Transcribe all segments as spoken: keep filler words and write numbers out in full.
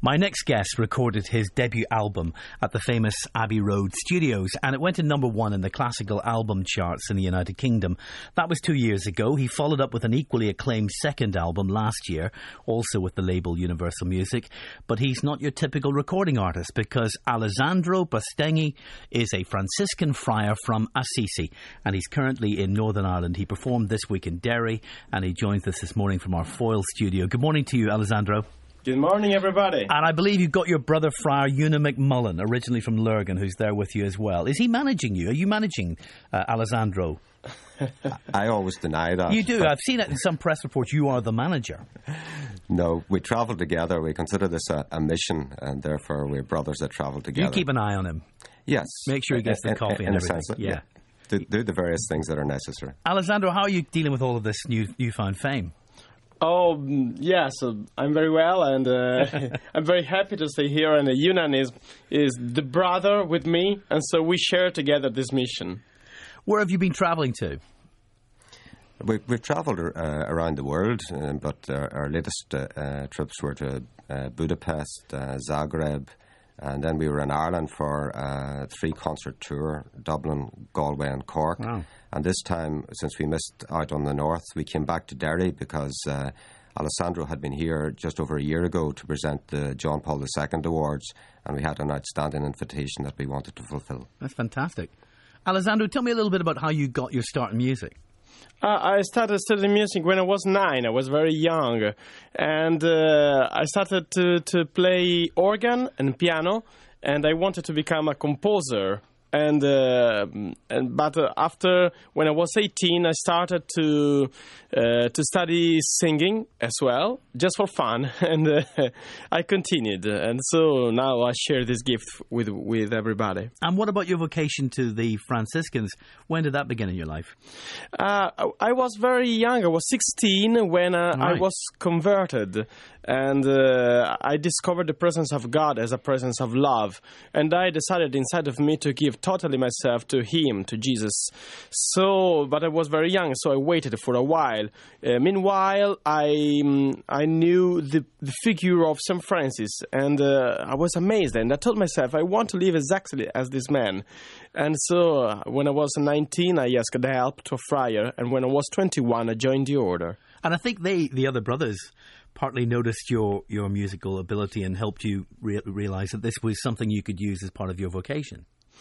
My next guest recorded his debut album at the famous Abbey Road Studios, and it went to number one in the classical album charts in the United Kingdom. That was two years ago. He followed up with an equally acclaimed second album last year, also with the label Universal Music. But he's not your typical recording artist, because Alessandro Bastenghi is a Franciscan friar from Assisi, and he's currently in Northern Ireland. He performed this week in Derry, and he joins us this morning from our Foyle studio. Good morning to you, Alessandro. Good morning, everybody. And I believe you've got your brother friar, Una McMullen, originally from Lurgan, who's there with you as well. Is he managing you? Are you managing uh, Alessandro? I always deny that. You do. I've seen it in some press reports. You are the manager. No, we travel together. We consider this a, a mission, and therefore we're brothers that travel together. You keep an eye on him. Yes. Make sure he gets the coffee in, in and everything. Sense, yeah. yeah. Do, do the various things that are necessary. Alessandro, how are you dealing with all of this new newfound fame? Oh, yes, uh, I'm very well, and uh, I'm very happy to stay here. And uh, Yunan is, is the brother with me, and so we share together this mission. Where have you been travelling to? We, we've travelled uh, around the world, uh, but uh, our latest uh, uh, trips were to uh, Budapest, uh, Zagreb, and then we were in Ireland for a three-concert tour, Dublin, Galway and Cork. Wow. And this time, since we missed out on the north, we came back to Derry because uh, Alessandro had been here just over a year ago to present the John Paul the Second Awards, and we had an outstanding invitation that we wanted to fulfil. That's fantastic. Alessandro, tell me a little bit about how you got your start in music. Uh, I started studying music when I was nine. I was very young. And uh, I started to, to play organ and piano, and I wanted to become a composer. And, uh, and but uh, after, when I was eighteen, I started to uh, to study singing as well, just for fun, and uh, I continued. And so now I share this gift with with everybody. And what about your vocation to the Franciscans? When did that begin in your life? Uh, I was very young. I was sixteen when uh, right. I was converted. And uh, I discovered the presence of God as a presence of love. And I decided inside of me to give totally myself to Him, to Jesus. So, but I was very young, so I waited for a while. Uh, meanwhile, I um, I knew the, the figure of Saint Francis, and uh, I was amazed. And I told myself, I want to live exactly as this man. And so, uh, when I was nineteen, I asked the help to a friar. And when I was twenty-one, I joined the order. And I think they, the other brothers, partly noticed your, your musical ability and helped you re- realise that this was something you could use as part of your vocation.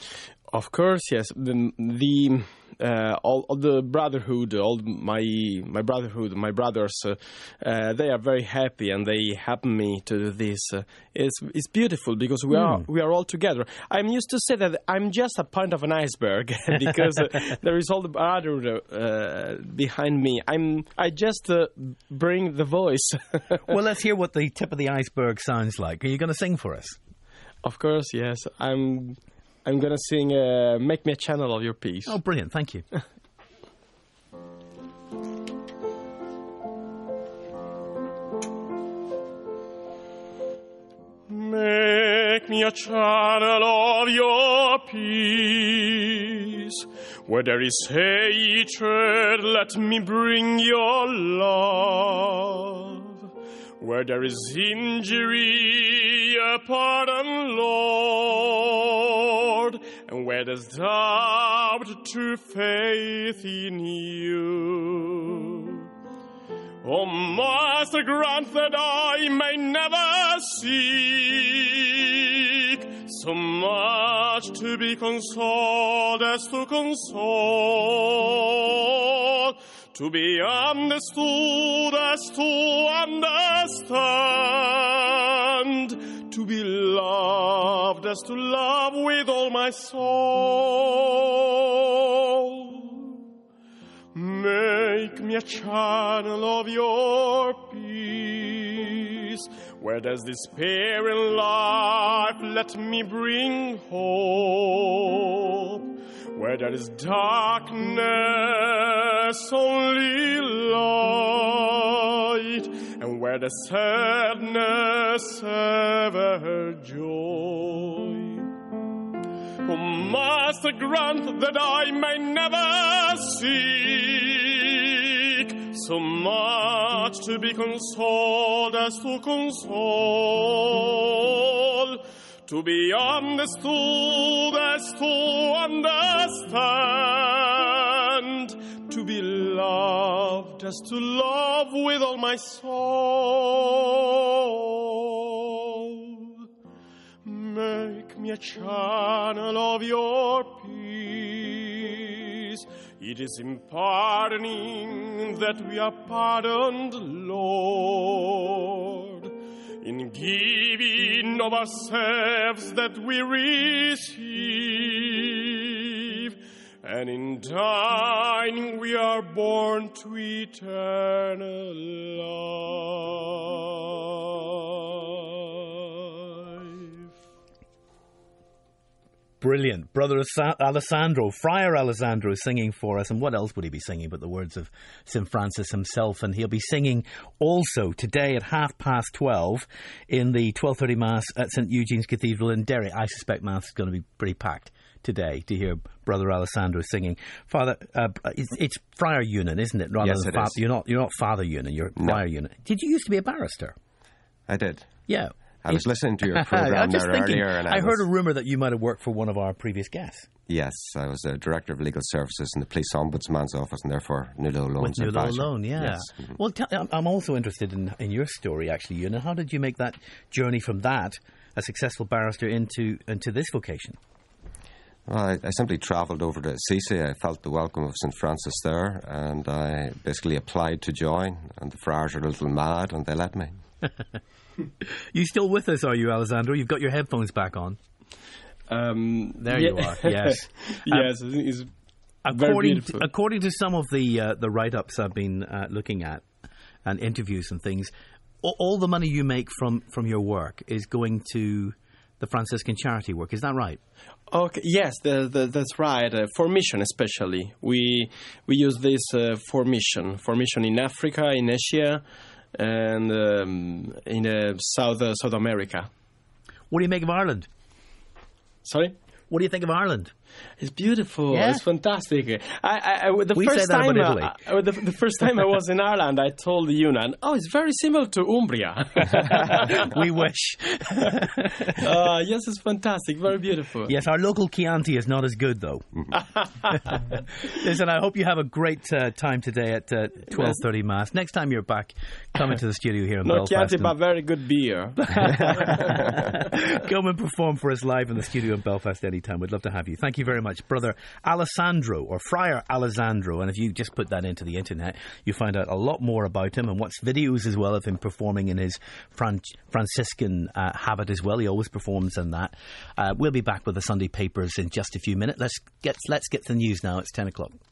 Of course, yes. The, the uh, all, all the brotherhood, all my my brotherhood, my brothers, uh, uh, they are very happy and they help me to do this. Uh, it's it's beautiful because we mm. are we are all together. I'm used to say that I'm just a point of an iceberg because uh, there is all the brotherhood uh, behind me. I'm I just uh, bring the voice. Well, let's hear what the tip of the iceberg sounds like. Are you going to sing for us? Of course, yes. I'm. I'm going to sing uh, Make Me a Channel of Your Peace. Oh, brilliant. Thank you. Make me a channel of your peace. Where there is hatred, let me bring your love. Where there is injury, a pardon, Lord. And where there's doubt, true faith in you. Oh, Master, grant that I may never seek so much to be consoled as to console, to be understood as to understand, to be loved as to love with all my soul. Make me a channel of your peace. Where there's despair in life, let me bring hope. Where there is darkness, only light. And where the sadness, ever joy. Oh, Master, grant that I may never seek so much to be consoled as to console, to be understood as to understand, to be loved as to love with all my soul. Make me a channel of your peace. It is in pardoning that we are pardoned, Lord. In giving of ourselves that we receive, and in dying we are born to eternal life. Brilliant. Brother Alessandro, Friar Alessandro is singing for us. And what else would he be singing but the words of Saint Francis himself? And he'll be singing also today at half past twelve in the twelve thirty Mass at Saint Eugene's Cathedral in Derry. I suspect Mass is going to be pretty packed today to hear Brother Alessandro singing. Father, uh, it's, it's Friar Eunan, isn't it? Rather yes, than it fa- is. You're not, you're not Father Eunan, you're No. Friar Eunan. Did you used to be a barrister? I did. Yeah. I was listening to your I program was just there thinking, earlier. And I, I heard was, a rumour that you might have worked for one of our previous guests. Yes, I was a Director of Legal Services in the Police Ombudsman's Office and therefore Nulo Loans With Nulo Advisor. Loan, yeah. Yes. Mm-hmm. Well, t- I'm- I'm also interested in, in your story, actually, Ewan. How did you make that journey from that, a successful barrister, into into this vocation? Well, I, I simply travelled over to Assisi. I felt the welcome of Saint Francis there, and I basically applied to join. And the friars are a little mad, and they let me. You still with us, are you, Alessandro? You've got your headphones back on. Um, There yeah. you are, yes. yes, it's very According beautiful. to, according to some of the uh, the write-ups I've been uh, looking at, and interviews and things, all, all the money you make from, from your work is going to the Franciscan charity work. Is that right? Okay, yes, the, the, that's right. Uh, for mission, especially, we we use this uh, for mission, for mission in Africa, in Asia, and um, in uh, South uh, South America. What do you make of Ireland? Sorry. What do you think of Ireland? It's beautiful. Yeah? It's fantastic. I, I, I, the We first say that time, about Italy. uh, uh, the, the first time I was in Ireland, I told Eunan, "Oh, it's very similar to Umbria." We wish. uh, yes, it's fantastic. Very beautiful. Yes, our local Chianti is not as good, though. Listen, I hope you have a great uh, time today at uh, twelve thirty Mass. Next time you're back, come into the studio here in No Belfast. Chianti, and but very good beer. come and perform for us live in the studio in Belfast anytime. We'd love to have you. Thank you very much, Brother Alessandro, or Friar Alessandro. And if you just put that into the internet, you find out a lot more about him and watch videos as well of him performing in his Fran- Franciscan uh, habit as well. He always performs in that. Uh, we'll be back with the Sunday papers in just a few minutes. Let's get let's get to the news now. It's ten o'clock.